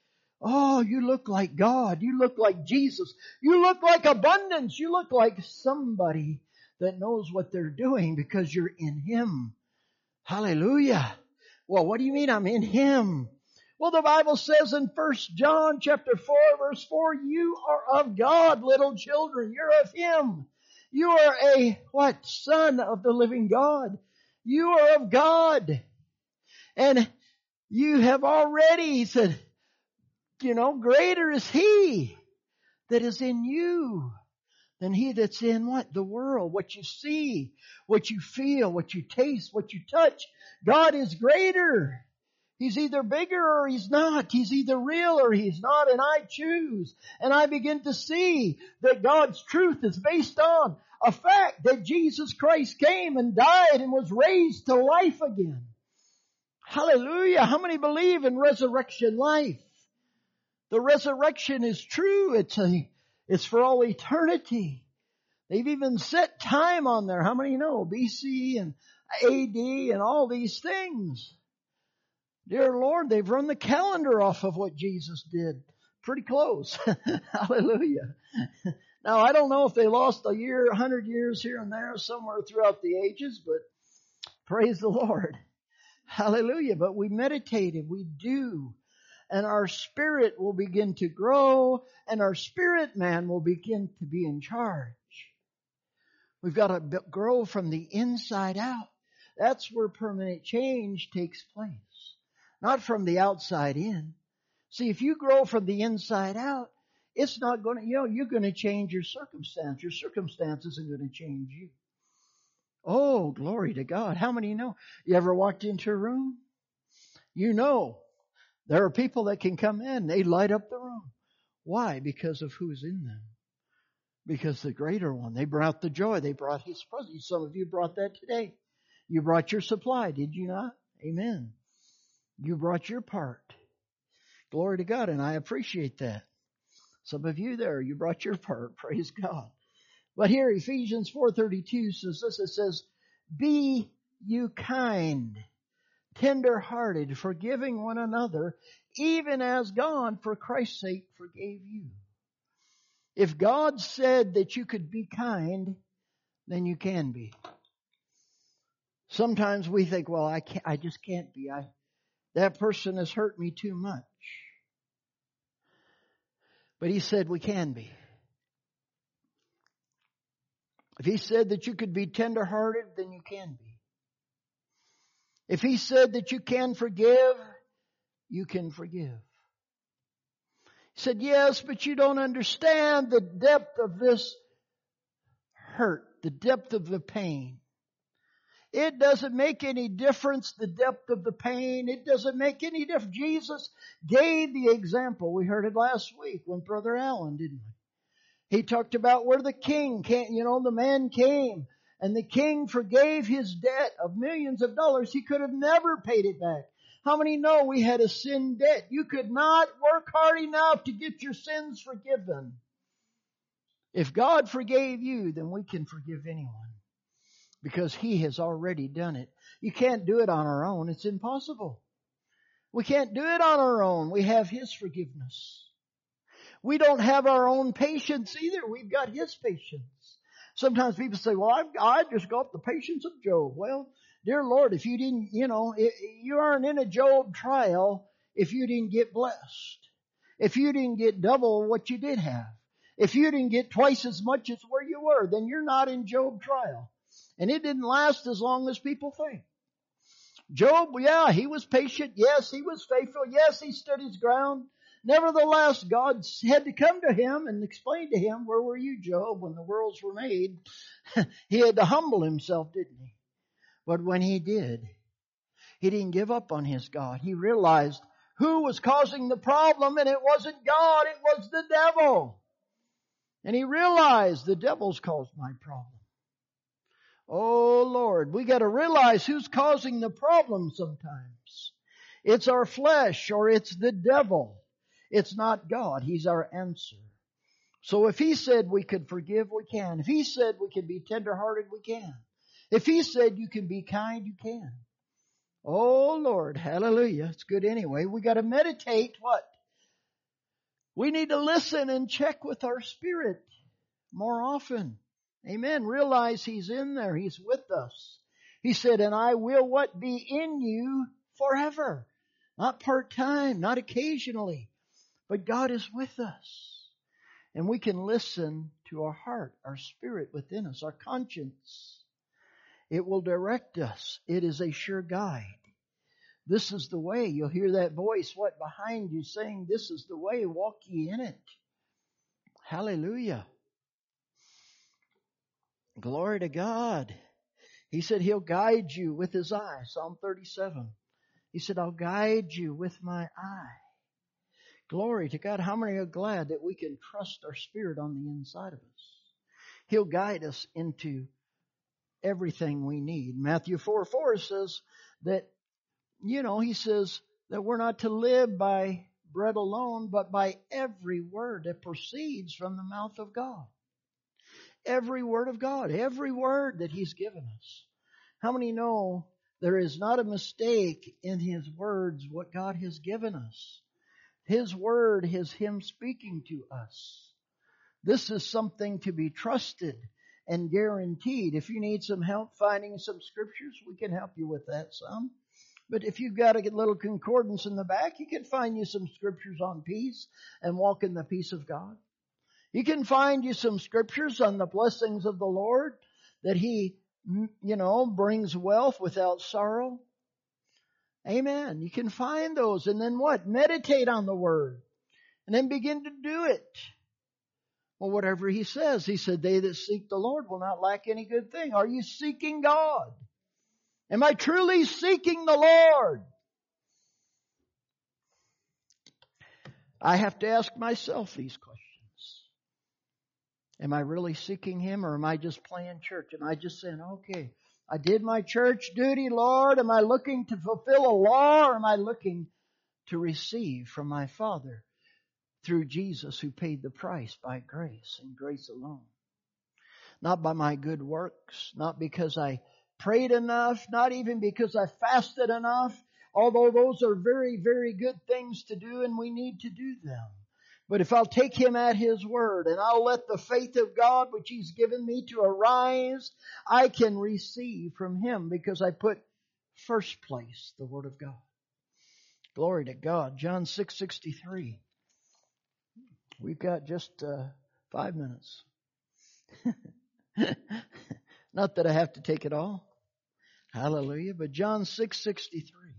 Oh, you look like God. You look like Jesus. You look like abundance. You look like somebody that knows what they're doing because you're in Him. Hallelujah. Well, what do you mean I'm in Him? Well, the Bible says in First John chapter four, verse four, you are of God, little children. You're of Him. You are a, what? Son of the living God. You are of God. And you have already, he said, you know, greater is He that is in you than he that's in what? The world. What you see, what you feel, what you taste, what you touch. God is greater. He's either bigger or He's not. He's either real or He's not, and I choose. And I begin to see that God's truth is based on a fact that Jesus Christ came and died and was raised to life again. Hallelujah. How many believe in resurrection life? The resurrection is true. It's a, it's for all eternity. They've even set time on there. How many know? B C and A D and all these things. Dear Lord, they've run the calendar off of what Jesus did. Pretty close. Hallelujah. Now, I don't know if they lost a year, a hundred years here and there, somewhere throughout the ages, but praise the Lord. Hallelujah. But we meditated, we do, and our spirit will begin to grow, and our spirit man will begin to be in charge. We've got to grow from the inside out. That's where permanent change takes place. Not from the outside in. See, if you grow from the inside out, it's not going to, you know, you're going to change your circumstance. Your circumstance isn't going to change you. Oh, glory to God. How many know? You ever walked into a room? You know, there are people that can come in. They light up the room. Why? Because of who's in them. Because the greater one, they brought the joy. They brought His presence. Some of you brought that today. You brought your supply, did you not? Amen. You brought your part. Glory to God, and I appreciate that. Some of you there, you brought your part. Praise God. But here, Ephesians four thirty-two says this. It says, be you kind, tender-hearted, forgiving one another, even as God, for Christ's sake, forgave you. If God said that you could be kind, then you can be. Sometimes we think, well, I can't, I just can't be. I, that person has hurt me too much. But He said we can be. If He said that you could be tender-hearted, then you can be. If He said that you can forgive, you can forgive. He said, yes, but you don't understand the depth of this hurt, the depth of the pain. It doesn't make any difference, the depth of the pain. It doesn't make any difference. Jesus gave the example. We heard it last week when Brother Allen, didn't we? He talked about where the king came, you know, the man came and the king forgave his debt of millions of dollars. He could have never paid it back. How many know we had a sin debt? You could not work hard enough to get your sins forgiven. If God forgave you, then we can forgive anyone. Because He has already done it. You can't do it on our own. It's impossible. We can't do it on our own. We have His forgiveness. We don't have our own patience either. We've got His patience. Sometimes people say, well, I've, I just got the patience of Job. Well, dear Lord, if you didn't, you know, you aren't in a Job trial if you didn't get blessed. If you didn't get double what you did have. If you didn't get twice as much as where you were, then you're not in Job trial. And it didn't last as long as people think. Job, yeah, he was patient. Yes, he was faithful. Yes, he stood his ground. Nevertheless, God had to come to him and explain to him, where were you, Job, when the worlds were made? He had to humble himself, didn't he? But when he did, he didn't give up on his God. He realized who was causing the problem, and it wasn't God, it was the devil. And he realized the devil's caused my problem. Oh, Lord, we got to realize who's causing the problem sometimes. It's our flesh or it's the devil. It's not God. He's our answer. So if He said we could forgive, we can. If He said we can be tenderhearted, we can. If He said you can be kind, you can. Oh, Lord, hallelujah. It's good anyway. We got to meditate what? We need to listen and check with our spirit more often. Amen. Realize He's in there. He's with us. He said, and I will what? Be in you forever. Not part-time, not occasionally. But God is with us. And we can listen to our heart, our spirit within us, our conscience. It will direct us. It is a sure guide. This is the way. You'll hear that voice, what, behind you saying, this is the way, walk ye in it. Hallelujah. Glory to God. He said He'll guide you with His eye. Psalm thirty-seven. He said, I'll guide you with my eye. Glory to God. How many are glad that we can trust our spirit on the inside of us? He'll guide us into everything we need. Matthew four four says that, you know, He says that we're not to live by bread alone, but by every word that proceeds from the mouth of God. every word of God, every word that He's given us. How many know there is not a mistake in His words, what God has given us? His word is Him speaking to us. This is something to be trusted and guaranteed. If you need some help finding some scriptures, we can help you with that some. But if you've got a little concordance in the back, you can find you some scriptures on peace and walk in the peace of God. You can find you some scriptures on the blessings of the Lord, that He, you know, brings wealth without sorrow. Amen. You can find those, and then what? Meditate on the Word, and then begin to do it. Well, whatever He says, He said, they that seek the Lord will not lack any good thing. Are you seeking God? Am I truly seeking the Lord? I have to ask myself these questions. Am I really seeking Him, or am I just playing church? Am I just saying, okay, I did my church duty, Lord. Am I looking to fulfill a law, or am I looking to receive from my Father through Jesus, who paid the price by grace and grace alone? Not by my good works, not because I prayed enough, not even because I fasted enough, although those are very, very good things to do and we need to do them. But if I'll take Him at His word and I'll let the faith of God which He's given me to arise, I can receive from Him because I put first place the Word of God. Glory to God. John six sixty-three. We've got just uh, five minutes. Not that I have to take it all. Hallelujah. But John six sixty-three.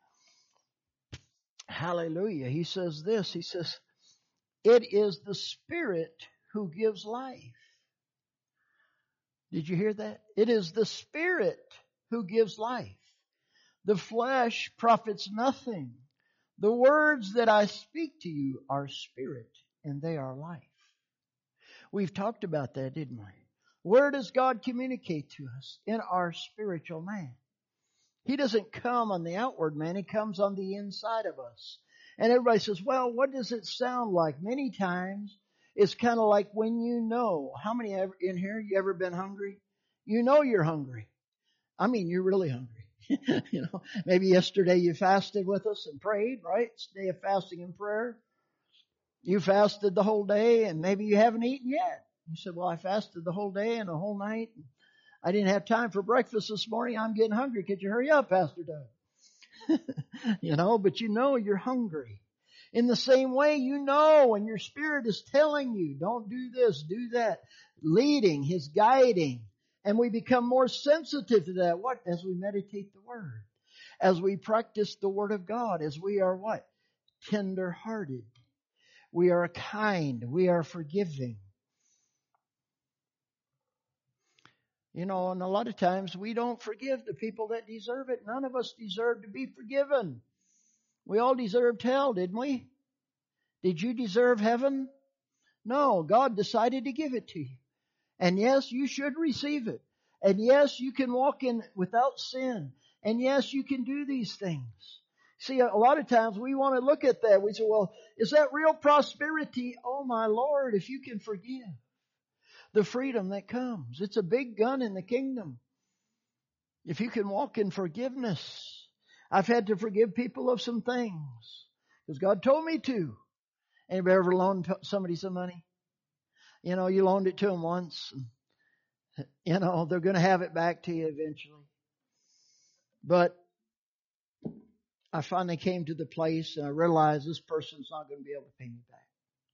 Hallelujah. He says this. He says, it is the Spirit who gives life. Did you hear that? It is the Spirit who gives life. The flesh profits nothing. The words that I speak to you are spirit and they are life. We've talked about that, didn't we? Where does God communicate to us? In our spiritual man. He doesn't come on the outward man. He comes on the inside of us. And everybody says, well, what does it sound like? Many times it's kind of like when you know. How many ever in here, you ever been hungry? You know you're hungry. I mean, you're really hungry. You know, maybe yesterday you fasted with us and prayed, right? It's a day of fasting and prayer. You fasted the whole day and maybe you haven't eaten yet. You said, well, I fasted the whole day and the whole night. And I didn't have time for breakfast this morning. I'm getting hungry. Could you hurry up, Pastor Doug? You know, but you know you're hungry. In the same way, you know when your spirit is telling you, don't do this, do that, leading, His guiding. And we become more sensitive to that. What? As we meditate the Word. As we practice the Word of God. As we are what? Tender-hearted. We are kind. We are forgiving. You know, and a lot of times we don't forgive the people that deserve it. None of us deserve to be forgiven. We all deserved hell, didn't we? Did you deserve heaven? No, God decided to give it to you. And yes, you should receive it. And yes, you can walk in without sin. And yes, you can do these things. See, a lot of times we want to look at that. We say, well, is that real prosperity? Oh my Lord, if you can forgive. The freedom that comes. It's a big gun in the kingdom. If you can walk in forgiveness. I've had to forgive people of some things. Because God told me to. Anybody ever loaned somebody some money? You know, you loaned it to them once. And, you know, they're going to have it back to you eventually. But I finally came to the place and I realized this person's not going to be able to pay me back.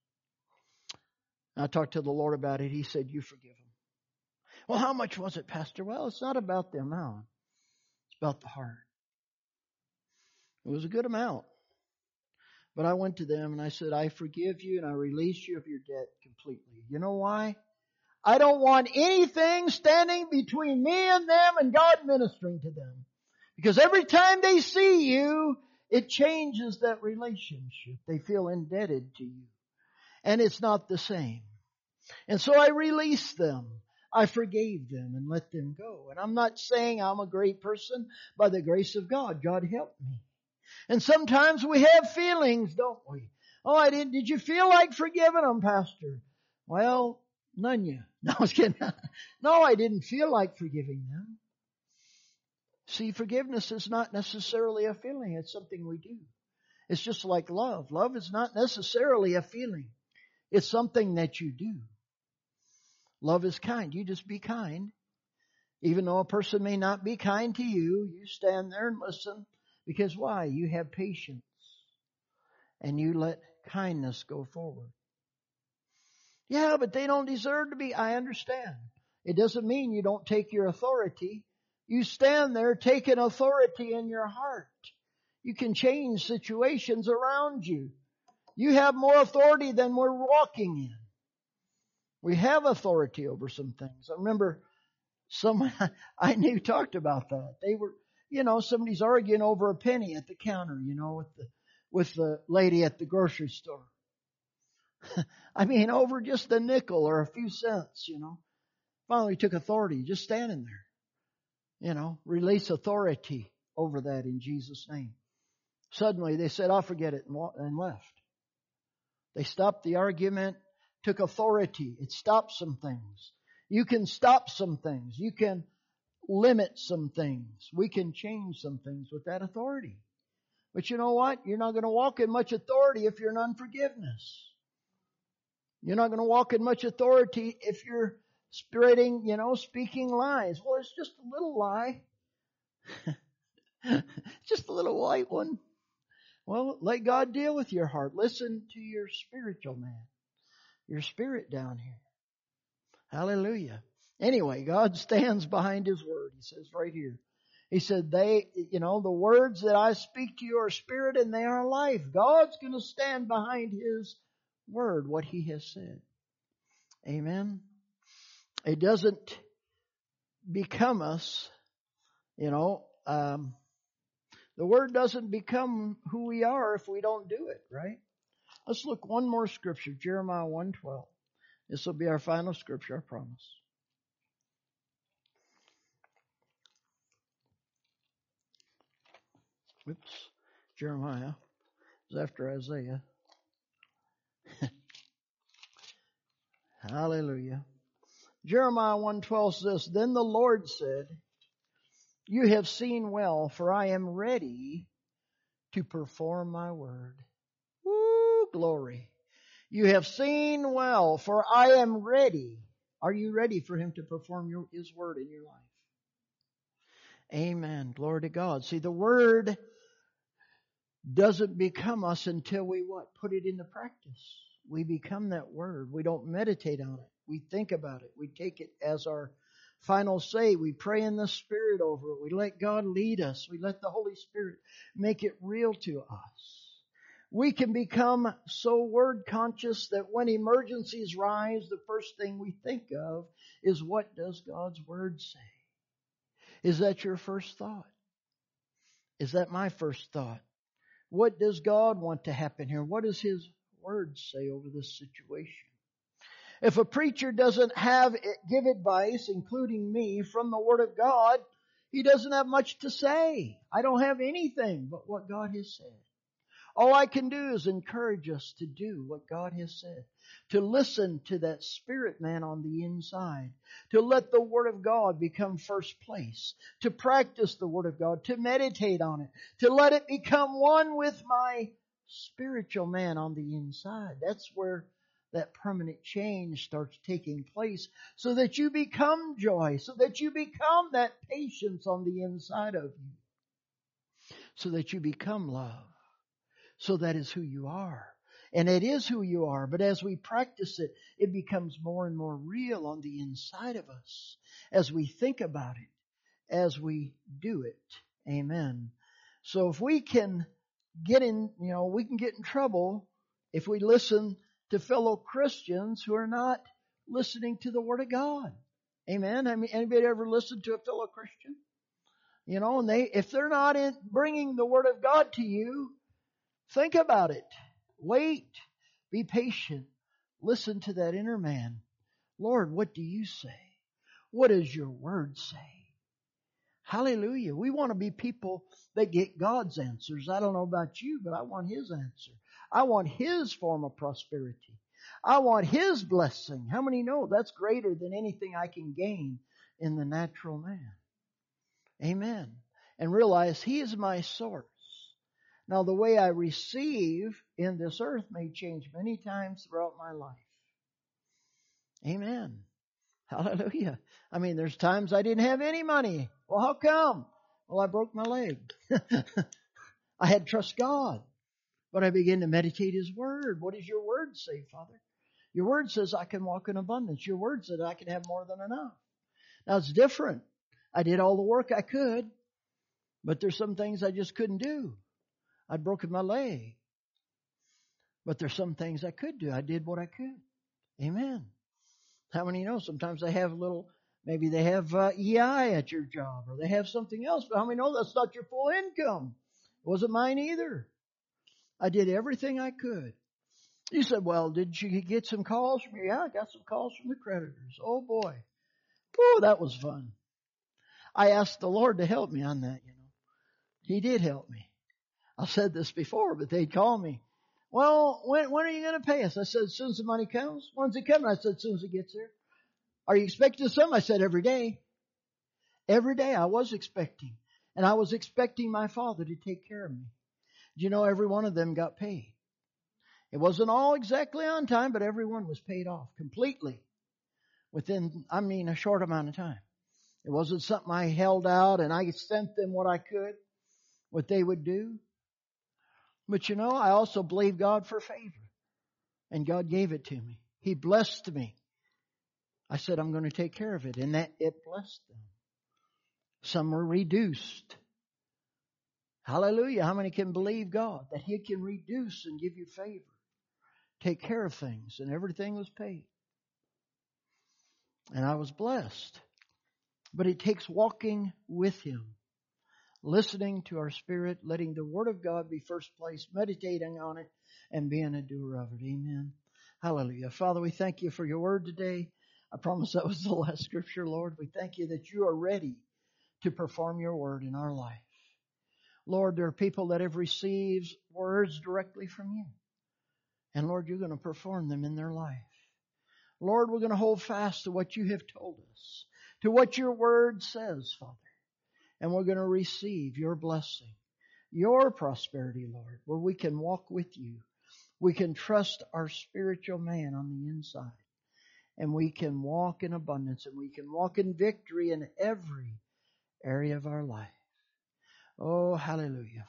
I talked to the Lord about it. He said, you forgive them. Well, how much was it, Pastor? Well, it's not about the amount. It's about the heart. It was a good amount. But I went to them and I said, I forgive you and I release you of your debt completely. You know why? I don't want anything standing between me and them and God ministering to them. Because every time they see you, it changes that relationship. They feel indebted to you. And it's not the same. And so I released them. I forgave them and let them go. And I'm not saying I'm a great person. By the grace of God, God helped me. And sometimes we have feelings, don't we? Oh, I didn't. Did you feel like forgiving them, Pastor? Well, None you. No, I was kidding. No, I didn't feel like forgiving them. See, forgiveness is not necessarily a feeling. It's something we do. It's just like love. Love is not necessarily a feeling. It's something that you do. Love is kind. You just be kind. Even though a person may not be kind to you, you stand there and listen. Because why? You have patience. And you let kindness go forward. Yeah, but they don't deserve to be. I understand. It doesn't mean you don't take your authority. You stand there taking authority in your heart. You can change situations around you. You have more authority than we're walking in. We have authority over some things. I remember someone I knew talked about that. They were, you know, somebody's arguing over a penny at the counter, you know, with the, with the lady at the grocery store. I mean, over just a nickel or a few cents, you know. Finally took authority, just standing there. You know, release authority over that in Jesus' name. Suddenly they said, I'll forget it, and left. They stopped the argument, took authority. It stopped some things. You can stop some things. You can limit some things. We can change some things with that authority. But you know what? You're not going to walk in much authority if you're in unforgiveness. You're not going to walk in much authority if you're spreading, you know, speaking lies. Well, it's just a little lie. Just a little white one. Well, let God deal with your heart. Listen to your spiritual man. Your spirit down here. Hallelujah. Anyway, God stands behind His word. He says right here. He said, they, you know, the words that I speak to you are spirit and they are life. God's going to stand behind His word, what He has said. Amen. It doesn't become us, you know, um, the word doesn't become who we are if we don't do it, right? Let's look one more scripture, Jeremiah one twelve. This will be our final scripture, I promise. Oops. Jeremiah is after Isaiah. Hallelujah. Jeremiah one twelve says, Then the Lord said, You have seen well, for I am ready to perform my word. Woo, glory. You have seen well, for I am ready. Are you ready for Him to perform your, His word in your life? Amen. Glory to God. See, the word doesn't become us until we what? Put it into practice. We become that word. We don't meditate on it. We think about it. We take it as our final say. We pray in the Spirit over it. We let God lead us. We let the Holy Spirit make it real to us. We can become so word conscious that when emergencies rise, the first thing we think of is, what does God's word say? Is that your first thought? Is that my first thought? What does God want to happen here? What does His word say over this situation? If a preacher doesn't have give advice, including me, from the Word of God, he doesn't have much to say. I don't have anything but what God has said. All I can do is encourage us to do what God has said, to listen to that spirit man on the inside, to let the Word of God become first place, to practice the Word of God, to meditate on it, to let it become one with my spiritual man on the inside. That's where that permanent change starts taking place, so that you become joy, so that you become that patience on the inside of you, so that you become love. So that is who you are. And it is who you are. But as we practice it, it becomes more and more real on the inside of us. As we think about it, as we do it. Amen. So if we can get in, you know, we can get in trouble if we listen to fellow Christians who are not listening to the Word of God. Amen. I mean, anybody ever listened to a fellow Christian? You know, and they, if they're not in bringing the Word of God to you, think about it. Wait. Be patient. Listen to that inner man. Lord, what do you say? What does your word say? Hallelujah. We want to be people that get God's answers. I don't know about you, but I want His answer. I want His form of prosperity. I want His blessing. How many know that's greater than anything I can gain in the natural man? Amen. And realize He is my source. Now the way I receive in this earth may change many times throughout my life. Amen. Hallelujah. I mean, there's times I didn't have any money. Well, how come? Well, I broke my leg. I had to trust God. But I began to meditate His Word. What does your Word say, Father? Your Word says I can walk in abundance. Your Word says I can have more than enough. Now it's different. I did all the work I could, but there's some things I just couldn't do. I'd broken my leg. But there's some things I could do. I did what I could. Amen. How many know sometimes they have little, maybe they have uh, E I at your job or they have something else, but how many know that's not your full income? It wasn't mine either. I did everything I could. You said, well, did you get some calls from me? Yeah, I got some calls from the creditors. Oh boy. Whew, that was fun. I asked the Lord to help me on that, you know. He did help me. I've said this before, but they'd call me. Well, when, when are you going to pay us? I said, as soon as the money comes. When's it coming? I said, as soon as it gets here. Are you expecting some? I said, every day. Every day I was expecting. And I was expecting my Father to take care of me. Do you know every one of them got paid? It wasn't all exactly on time, but every one was paid off completely within, I mean, a short amount of time. It wasn't something I held out and I sent them what I could, what they would do. But you know, I also believe God for favor. And God gave it to me. He blessed me. I said, I'm going to take care of it. And that it blessed them. Some were reduced. Hallelujah. How many can believe God that He can reduce and give you favor? Take care of things. And everything was paid. And I was blessed. But it takes walking with Him. Listening to our spirit, letting the Word of God be first place, meditating on it, and being a doer of it. Amen. Hallelujah. Father, we thank You for Your Word today. I promise that was the last scripture, Lord. We thank You that You are ready to perform Your Word in our life. Lord, there are people that have received words directly from You. And Lord, You're going to perform them in their life. Lord, we're going to hold fast to what You have told us, to what Your Word says, Father. And we're going to receive Your blessing, Your prosperity, Lord, where we can walk with You. We can trust our spiritual man on the inside. And we can walk in abundance and we can walk in victory in every area of our life. Oh, hallelujah.